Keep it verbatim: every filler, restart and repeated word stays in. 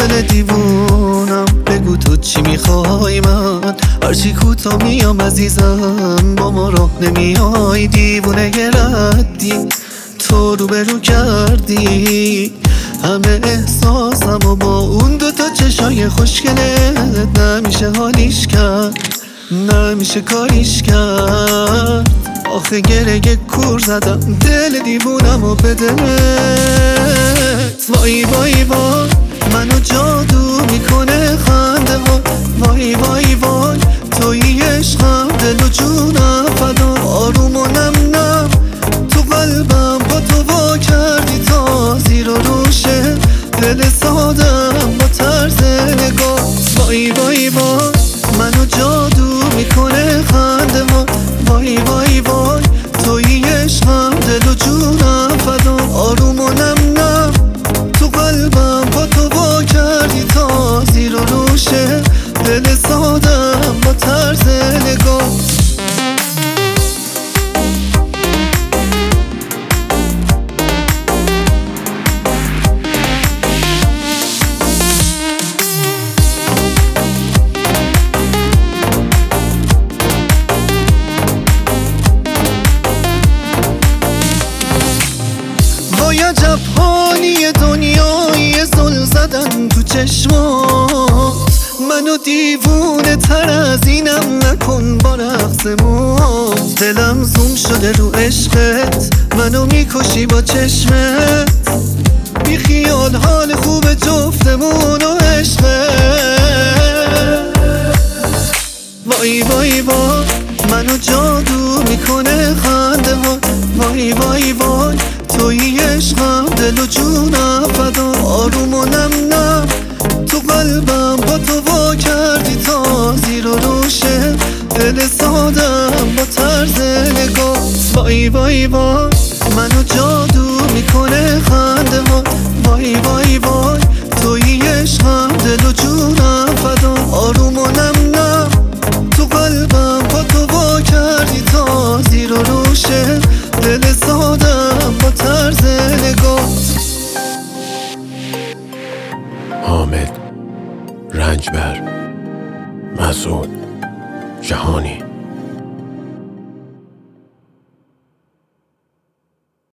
دل دیوونم، بگو تو چی میخوای؟ من هرچی کوتا میام عزیزم، با ما راه نمیای. دیوونه ردی تو رو برو کردی همه احساسم و با اون دوتا چشای خوشگلت نمیشه حالیش کرد، نمیشه کاریش کرد. آخه گره کور زدم دل دیوونم و به دلت. وای وای وای منو جادو میکنه خنده ها، وای وای وای توی عشقم دل و جونم فدا. آروم و نم نم تو قلبم با تو وا کردی تا زیر و روشه دل سادم با طرز نگاه. وای وای وای منو جادو میکنه خنده ها، وای وای وای توی عشقم دل و جونم فدا. آروم و نم نم تو قلبم با تو وا کردی تا زیر و روشه دل سادم با طرز نگاه. وای عجب حالی دنیایی زل زدن تو چشمات، منو دیوونه تر از اینم نکن با رقص موت. دلم زوم شده رو عشقت، منو میکشی با چشمت. بی خیال حال خوب جفتمون و عشقت. وای وای وای منو جادو میکنه خنده ها، وای وای وای توی عشقم دل و جونم فدا. آروم و نم نم تو قلبم با تو وا کردی تا زیر و روشه دل سادم با طرز نگاه. وای وای وای منو جادو میکنه خنده ها، وای وای وای توی عشقم دل و جونم فدا. آروم و نم نم تو قلبم با تو وا کردی تا زیر و روشه دل سادم با طرز نگاه. حامد رنجبر، مسعود جهانی.